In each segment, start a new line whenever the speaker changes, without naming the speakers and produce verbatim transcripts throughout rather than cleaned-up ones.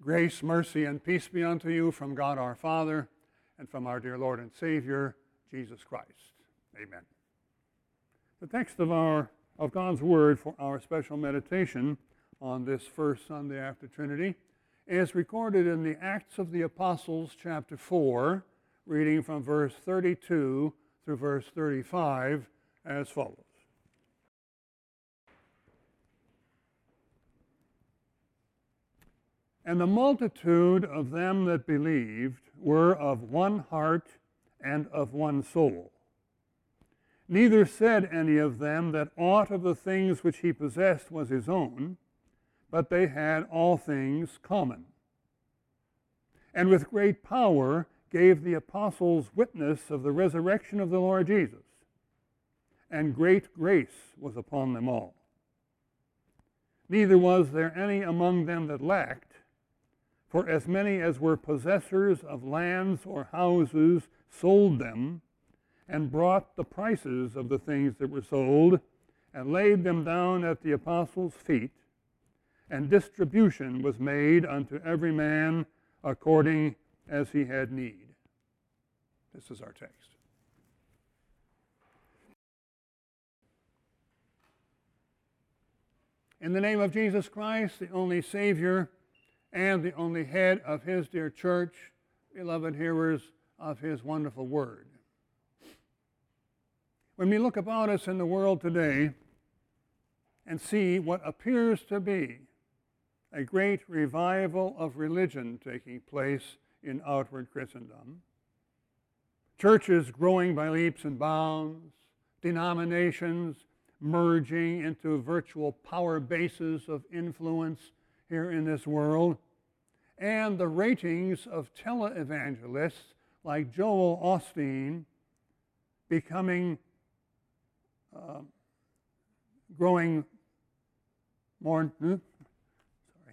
Grace, mercy, and peace be unto you from God our Father and from our dear Lord and Savior, Jesus Christ. Amen. The text of our of God's Word for our special meditation on this first Sunday after Trinity is recorded in the Acts of the Apostles, chapter four, reading from verse thirty-two through verse thirty-five as follows. And the multitude of them that believed were of one heart and of one soul. Neither said any of them that aught of the things which he possessed was his own, but they had all things common. And with great power gave the apostles witness of the resurrection of the Lord Jesus, and great grace was upon them all. Neither was there any among them that lacked, for as many as were possessors of lands or houses sold them, and brought the prices of the things that were sold, and laid them down at the apostles' feet, and distribution was made unto every man according as he had need. This is our text. In the name of Jesus Christ, the only Savior and the only head of his dear church, beloved hearers of his wonderful word. When we look about us in the world today and see what appears to be a great revival of religion taking place in outward Christendom, churches growing by leaps and bounds, denominations merging into virtual power bases of influence here in this world, and the ratings of televangelists like Joel Osteen becoming uh, growing more hmm, sorry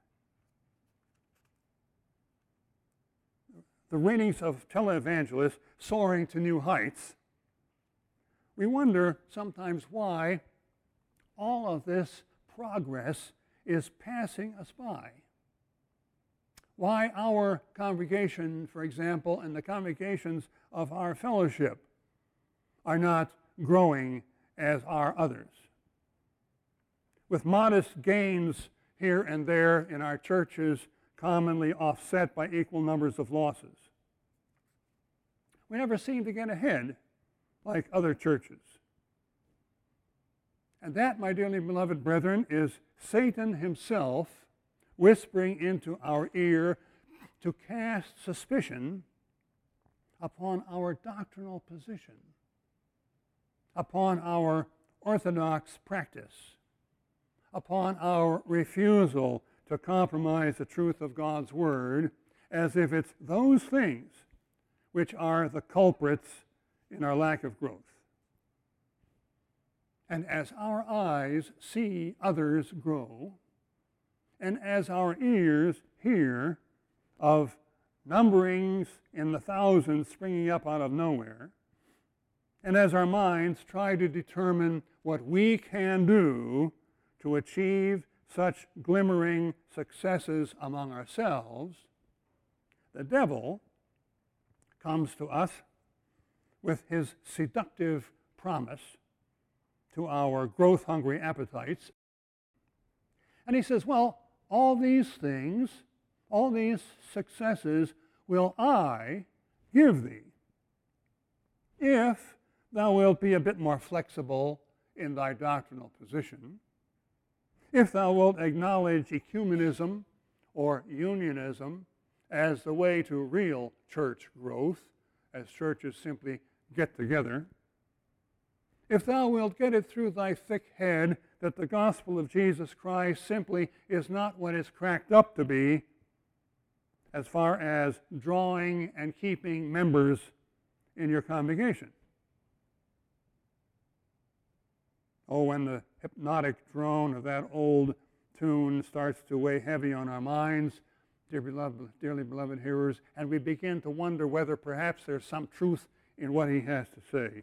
the ratings of televangelists soaring to new heights, we wonder sometimes why all of this progress is passing us by. Why our congregation, for example, and the congregations of our fellowship are not growing as are others. With modest gains here and there in our churches commonly offset by equal numbers of losses. We never seem to get ahead like other churches. And that, my dearly beloved brethren, is Satan himself whispering into our ear to cast suspicion upon our doctrinal position, upon our orthodox practice, upon our refusal to compromise the truth of God's Word, as if it's those things which are the culprits in our lack of growth. And as our eyes see others grow, and as our ears hear of numberings in the thousands springing up out of nowhere, and as our minds try to determine what we can do to achieve such glimmering successes among ourselves, the devil comes to us with his seductive promise to our growth-hungry appetites. And he says, well, all these things, all these successes will I give thee, if thou wilt be a bit more flexible in thy doctrinal position, if thou wilt acknowledge ecumenism or unionism as the way to real church growth, as churches simply get together, if thou wilt get it through thy thick head that the gospel of Jesus Christ simply is not what it's cracked up to be as far as drawing and keeping members in your congregation. Oh, when the hypnotic drone of that old tune starts to weigh heavy on our minds, dear beloved, dearly beloved hearers, and we begin to wonder whether perhaps there's some truth in what he has to say,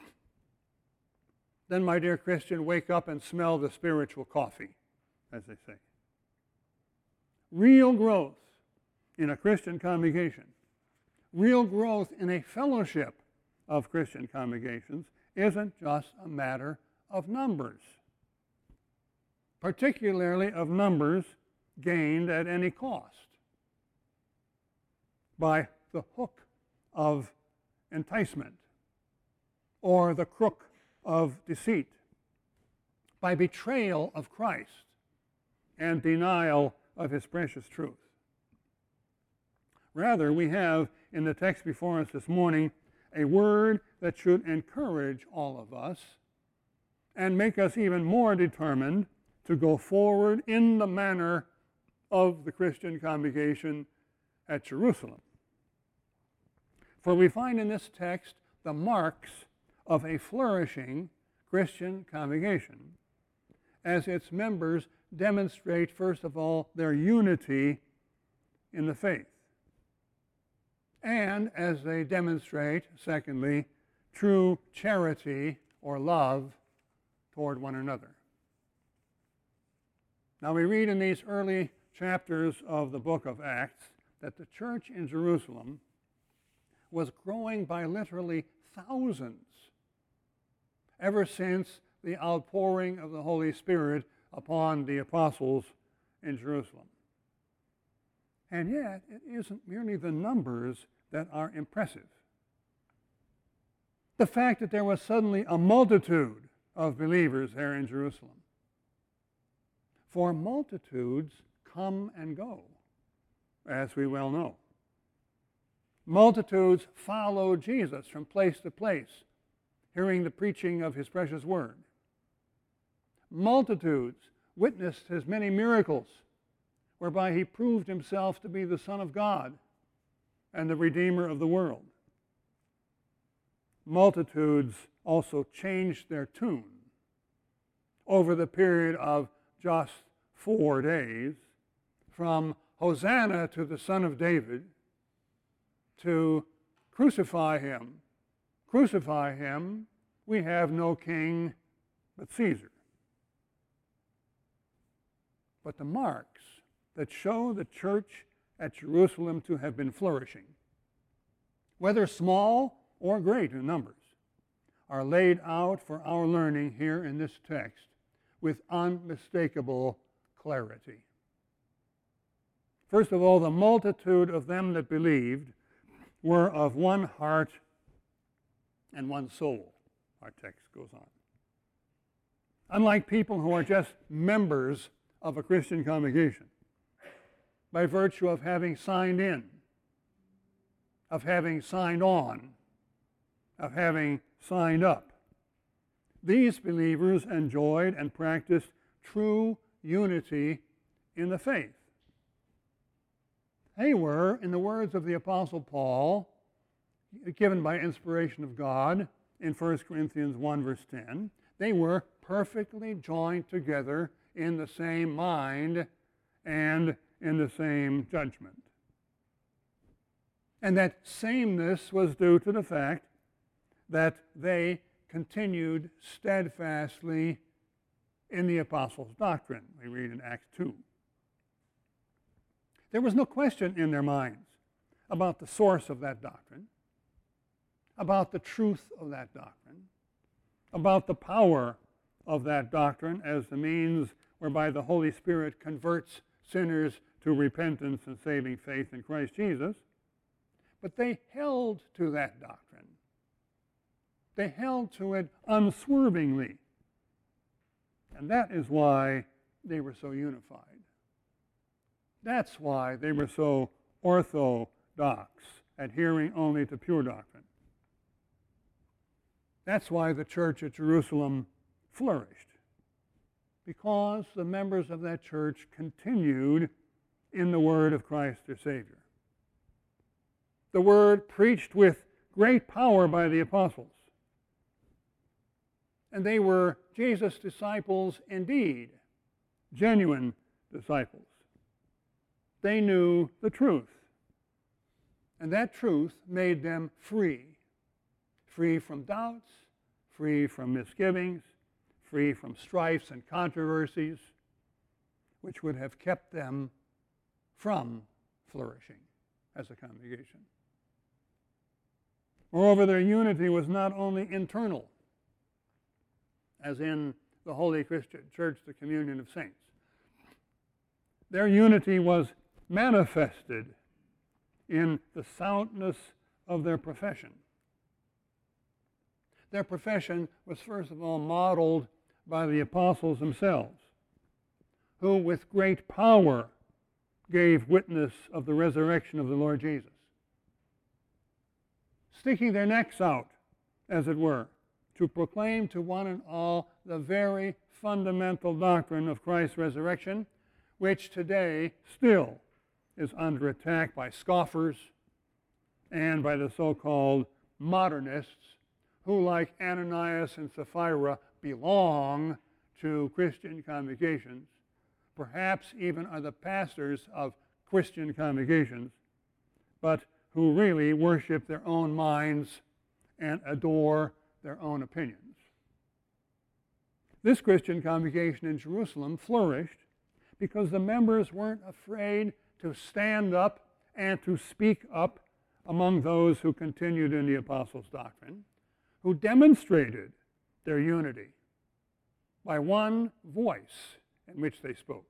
then, my dear Christian, wake up and smell the spiritual coffee, as they say. real growth in a Christian congregation, real growth in a fellowship of Christian congregations, isn't just a matter of numbers, particularly of numbers gained at any cost, by the hook of enticement or the crook of deceit, by betrayal of Christ and denial of his precious truth. Rather, we have in the text before us this morning a word that should encourage all of us and make us even more determined to go forward in the manner of the Christian congregation at Jerusalem. For we find in this text the marks of a flourishing Christian congregation, as its members demonstrate, first of all, their unity in the faith, and as they demonstrate, secondly, true charity or love toward one another. Now we read in these early chapters of the book of Acts that the church in Jerusalem was growing by literally thousands ever since the outpouring of the Holy Spirit upon the apostles in Jerusalem. And yet, it isn't merely the numbers that are impressive. The fact that there was suddenly a multitude of believers there in Jerusalem. For multitudes come and go, as we well know. Multitudes follow Jesus from place to place, hearing the preaching of his precious word. Multitudes witnessed his many miracles, whereby he proved himself to be the Son of God and the Redeemer of the world. Multitudes also changed their tune over the period of just four days, from Hosanna to the Son of David, to crucify him. Crucify him, we have no king but Caesar. But the marks that show the church at Jerusalem to have been flourishing, whether small or great in numbers, are laid out for our learning here in this text with unmistakable clarity. First of all, the multitude of them that believed were of one heart and one soul, our text goes on. Unlike people who are just members of a Christian congregation, by virtue of having signed in, of having signed on, of having signed up, these believers enjoyed and practiced true unity in the faith. They were, in the words of the Apostle Paul, given by inspiration of God in First Corinthians one, verse ten, they were perfectly joined together in the same mind and in the same judgment. And that sameness was due to the fact that they continued steadfastly in the apostles' doctrine. We read in Acts two. There was no question in their minds about the source of that doctrine, about the truth of that doctrine, about the power of that doctrine as the means whereby the Holy Spirit converts sinners to repentance and saving faith in Christ Jesus. But they held to that doctrine. They held to it unswervingly. And that is why they were so unified. That's why they were so orthodox, adhering only to pure doctrine. That's why the church at Jerusalem flourished, because the members of that church continued in the word of Christ their Savior. The word preached with great power by the apostles. And they were Jesus' disciples indeed, genuine disciples. They knew the truth. And that truth made them free. Free from doubts, free from misgivings, free from strifes and controversies, which would have kept them from flourishing as a congregation. Moreover, their unity was not only internal, as in the Holy Christian Church, the communion of saints. Their unity was manifested in the soundness of their profession. Their profession was first of all modeled by the apostles themselves, who with great power gave witness of the resurrection of the Lord Jesus, sticking their necks out, as it were, to proclaim to one and all the very fundamental doctrine of Christ's resurrection, which today still is under attack by scoffers and by the so-called modernists who, like Ananias and Sapphira, belong to Christian congregations, perhaps even are the pastors of Christian congregations, but who really worship their own minds and adore their own opinions. This Christian congregation in Jerusalem flourished because the members weren't afraid to stand up and to speak up among those who continued in the apostles' doctrine, who demonstrated their unity by one voice in which they spoke.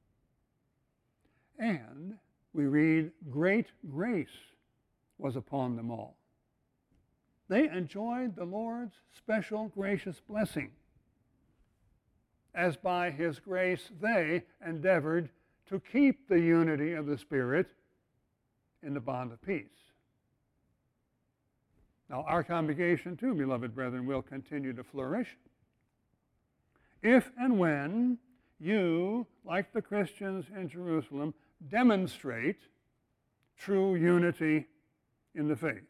And we read, great grace was upon them all. They enjoyed the Lord's special gracious blessing, as by His grace they endeavored to keep the unity of the Spirit in the bond of peace. Now, our congregation, too, beloved brethren, will continue to flourish if and when you, like the Christians in Jerusalem, demonstrate true unity in the faith.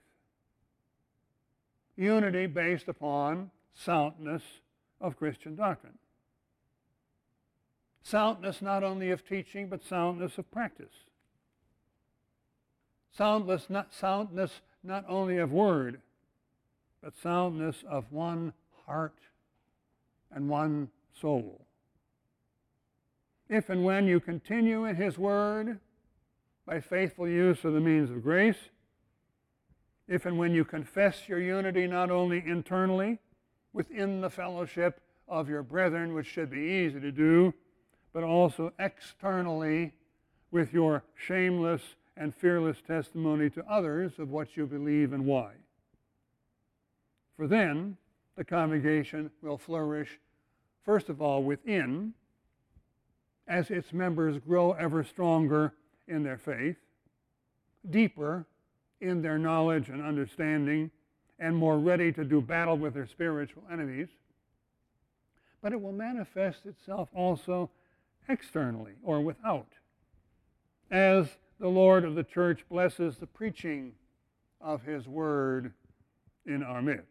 Unity based upon soundness of Christian doctrine. Soundness not only of teaching, but soundness of practice. Soundness not, soundness not only of word, but soundness of one heart and one soul. If and when you continue in His word by faithful use of the means of grace, if and when you confess your unity not only internally within the fellowship of your brethren, which should be easy to do, but also externally with your shameless and fearless testimony to others of what you believe and why. For then the congregation will flourish, first of all, within, as its members grow ever stronger in their faith, deeper in their knowledge and understanding, and more ready to do battle with their spiritual enemies. But it will manifest itself also externally or without, as the Lord of the church blesses the preaching of His word in our midst.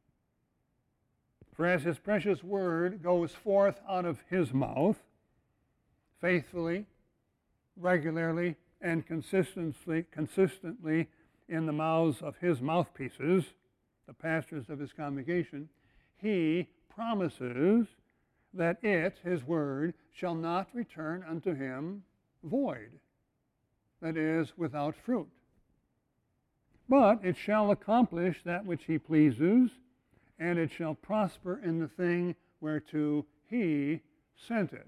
For as His precious word goes forth out of His mouth, faithfully, regularly, and consistently, consistently in the mouths of His mouthpieces, the pastors of His congregation, He promises that it, His word, shall not return unto Him void, that is, without fruit. But it shall accomplish that which He pleases, and it shall prosper in the thing whereto He sent it.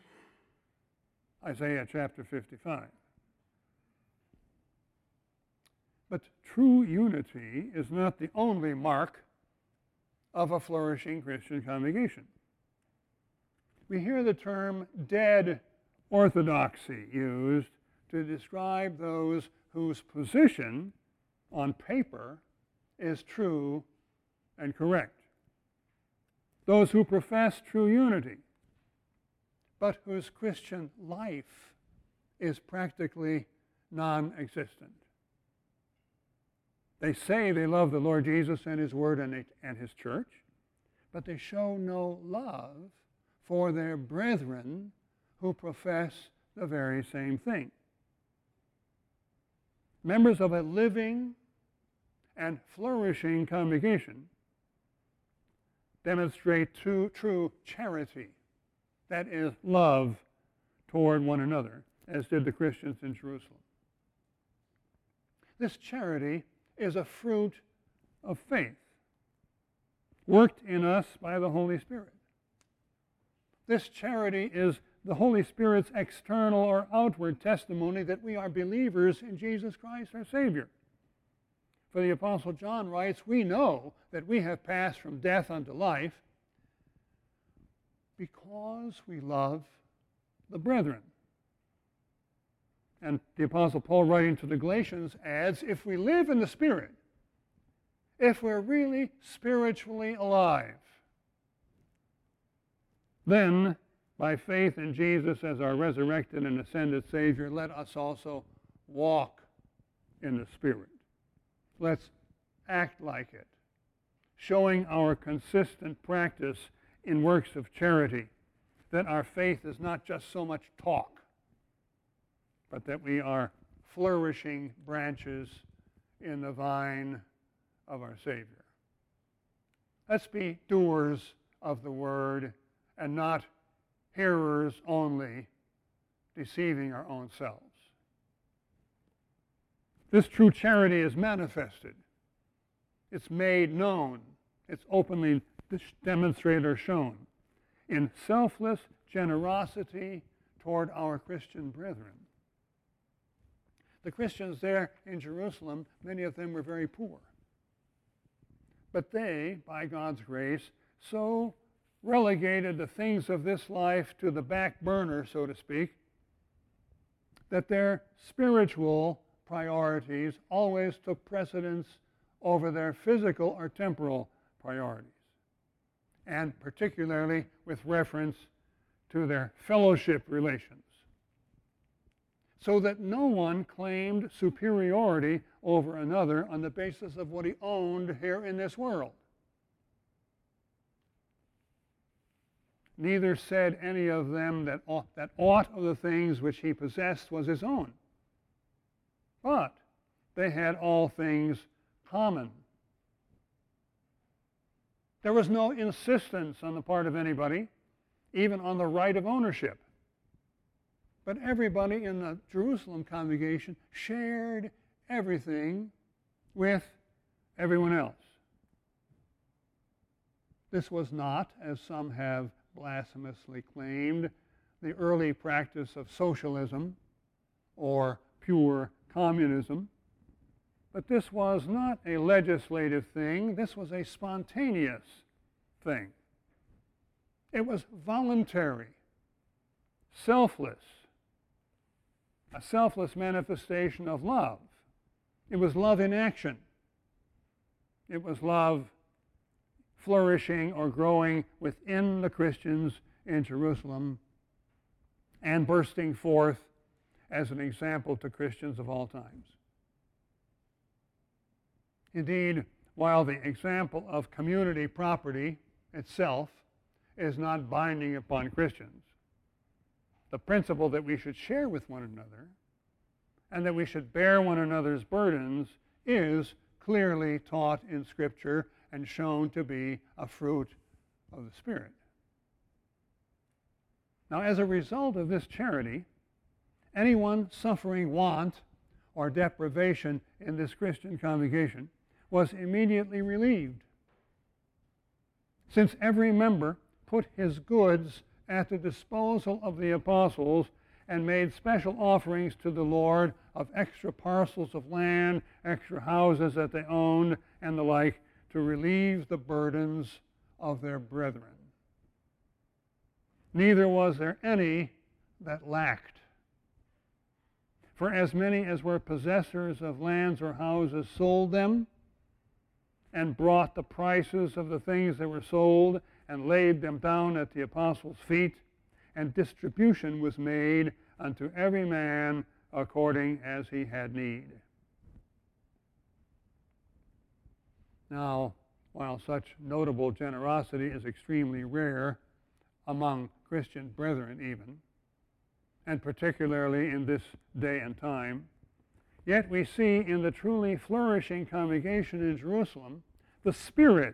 Isaiah chapter fifty-five. But true unity is not the only mark of a flourishing Christian congregation. We hear the term dead orthodoxy used to describe those whose position on paper is true and correct. Those who profess true unity, but whose Christian life is practically non-existent. They say they love the Lord Jesus and His word and, and His church, but they show no love for their brethren who profess the very same thing. Members of a living and flourishing congregation demonstrate true, true charity, that is, love toward one another, as did the Christians in Jerusalem. This charity is a fruit of faith, worked in us by the Holy Spirit. This charity is the Holy Spirit's external or outward testimony that we are believers in Jesus Christ, our Savior. For the Apostle John writes, we know that we have passed from death unto life because we love the brethren. And the Apostle Paul, writing to the Galatians, adds, if we live in the Spirit, if we're really spiritually alive, then, by faith in Jesus as our resurrected and ascended Savior, let us also walk in the Spirit. Let's act like it, showing our consistent practice in works of charity, that our faith is not just so much talk, but that we are flourishing branches in the vine of our Savior. Let's be doers of the Word and not hearers only, deceiving our own selves. This true charity is manifested. It's made known. It's openly demonstrated or shown in selfless generosity toward our Christian brethren. The Christians there in Jerusalem, many of them were very poor. But they, by God's grace, so relegated the things of this life to the back burner, so to speak, that their spiritual priorities always took precedence over their physical or temporal priorities, and particularly with reference to their fellowship relations, so that no one claimed superiority over another on the basis of what he owned here in this world. Neither said any of them that aught, that aught of the things which he possessed was his own, but they had all things common. There was no insistence on the part of anybody, even on the right of ownership. But everybody in the Jerusalem congregation shared everything with everyone else. This was not, as some have blasphemously claimed, the early practice of socialism or pure communism. But this was not a legislative thing. This was a spontaneous thing. It was voluntary, selfless, a selfless manifestation of love. It was love in action. It was love flourishing or growing within the Christians in Jerusalem and bursting forth as an example to Christians of all times. Indeed, while the example of community property itself is not binding upon Christians, the principle that we should share with one another and that we should bear one another's burdens is clearly taught in Scripture and shown to be a fruit of the Spirit. Now, as a result of this charity, anyone suffering want or deprivation in this Christian congregation was immediately relieved, since every member put his goods at the disposal of the apostles and made special offerings to the Lord of extra parcels of land, extra houses that they owned, and the like, to relieve the burdens of their brethren. Neither was there any that lacked. For as many as were possessors of lands or houses sold them, and brought the prices of the things that were sold, and laid them down at the apostles' feet, and distribution was made unto every man according as he had need. Now, while such notable generosity is extremely rare among Christian brethren even, and particularly in this day and time, yet we see in the truly flourishing congregation in Jerusalem the spirit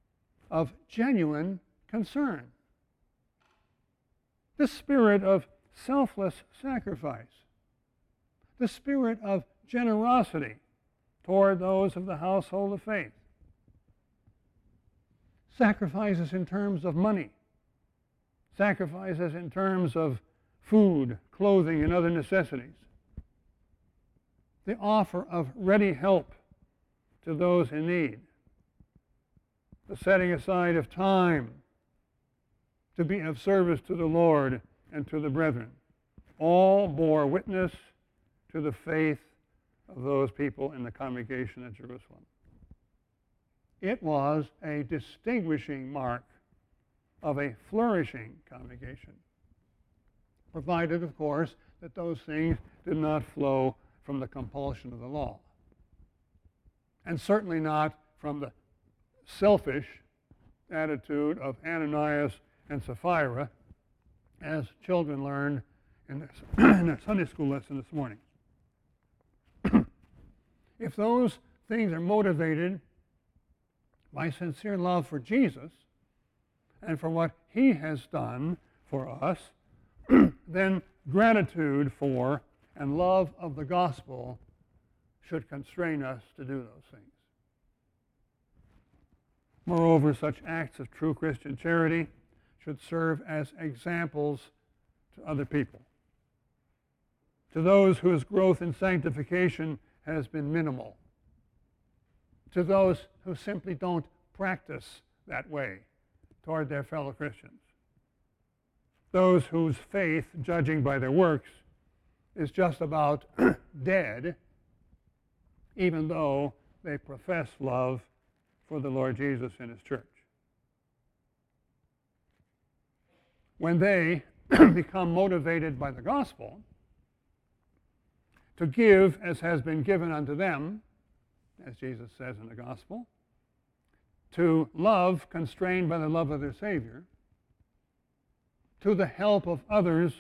of genuine concern. This spirit of selfless sacrifice, the spirit of generosity toward those of the household of faith, sacrifices in terms of money, sacrifices in terms of food, clothing, and other necessities, the offer of ready help to those in need, the setting aside of time to be of service to the Lord and to the brethren, all bore witness to the faith of those people in the congregation at Jerusalem. It was a distinguishing mark of a flourishing congregation, provided, of course, that those things did not flow from the compulsion of the law, and certainly not from the selfish attitude of Ananias and Sapphira, as children learned in their, in their Sunday school lesson this morning. If those things are motivated by sincere love for Jesus and for what he has done for us, then gratitude for and love of the gospel should constrain us to do those things. Moreover, such acts of true Christian charity should serve as examples to other people, to those whose growth in sanctification has been minimal, to those who simply don't practice that way toward their fellow Christians, those whose faith, judging by their works, is just about dead, even though they profess love for the Lord Jesus and his church. When they become motivated by the gospel to give as has been given unto them, as Jesus says in the gospel, to love constrained by the love of their Savior, to the help of others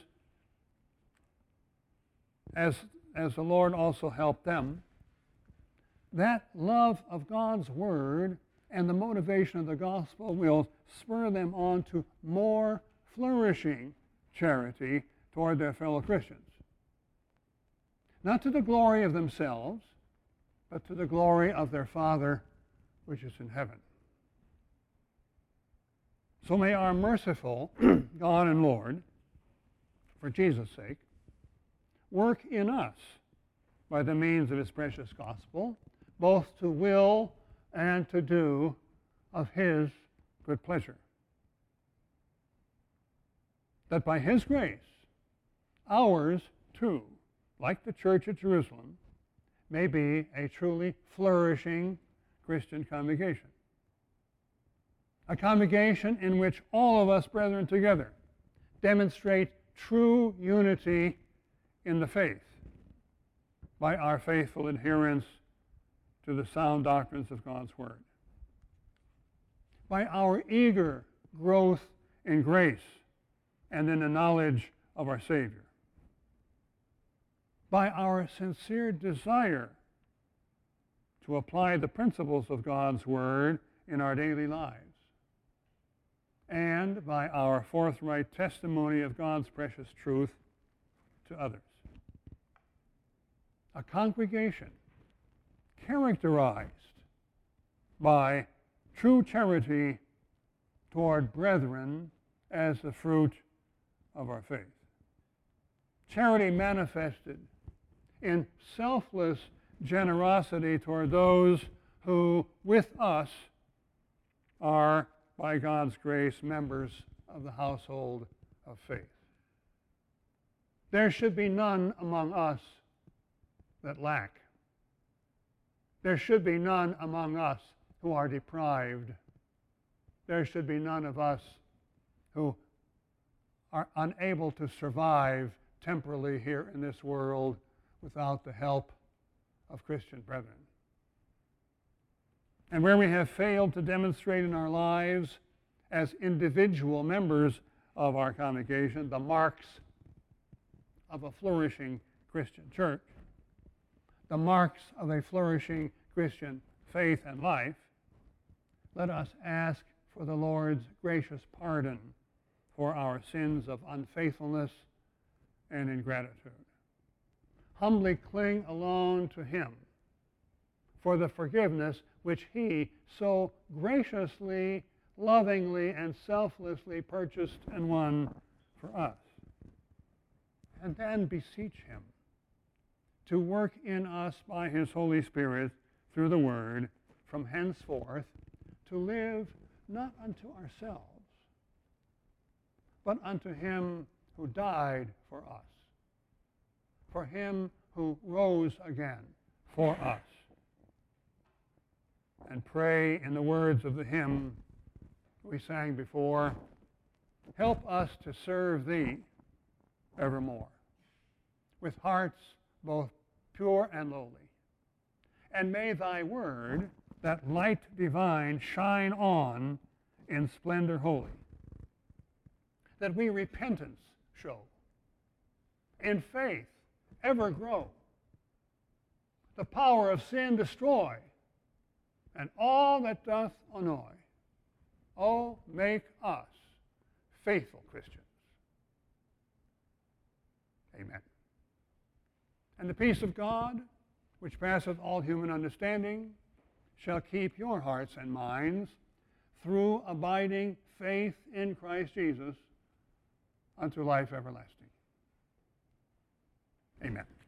as, as the Lord also helped them, that love of God's Word and the motivation of the gospel will spur them on to more flourishing charity toward their fellow Christians. Not to the glory of themselves, but to the glory of their Father which is in heaven. So may our merciful God and Lord, for Jesus' sake, work in us by the means of his precious gospel, both to will and to do of his good pleasure. That by his grace, ours too, like the church at Jerusalem, may be a truly flourishing Christian congregation. A congregation in which all of us, brethren, together demonstrate true unity in the faith by our faithful adherence to the sound doctrines of God's Word, by our eager growth in grace and in the knowledge of our Savior, by our sincere desire to apply the principles of God's Word in our daily lives, and by our forthright testimony of God's precious truth to others. A congregation characterized by true charity toward brethren as the fruit of our faith. Charity manifested in selfless generosity toward those who, with us, are, by God's grace, members of the household of faith. There should be none among us that lack. There should be none among us who are deprived. There should be none of us who are unable to survive temporally here in this world without the help of Christian brethren. And where we have failed to demonstrate in our lives as individual members of our congregation the marks of a flourishing Christian church, the marks of a flourishing Christian faith and life, let us ask for the Lord's gracious pardon for our sins of unfaithfulness and in gratitude. Humbly cling alone to him for the forgiveness which he so graciously, lovingly, and selflessly purchased and won for us. And then beseech him to work in us by his Holy Spirit through the Word from henceforth to live not unto ourselves, but unto him who died for us, for him who rose again for us. And pray in the words of the hymn we sang before, help us to serve thee evermore, with hearts both pure and lowly. And may thy word, that light divine, shine on in splendor holy, that we repentance show, in faith ever grow, the power of sin destroy, and all that doth annoy. Oh, make us faithful Christians. Amen. And the peace of God, which passeth all human understanding, shall keep your hearts and minds through abiding faith in Christ Jesus unto life everlasting. Amen.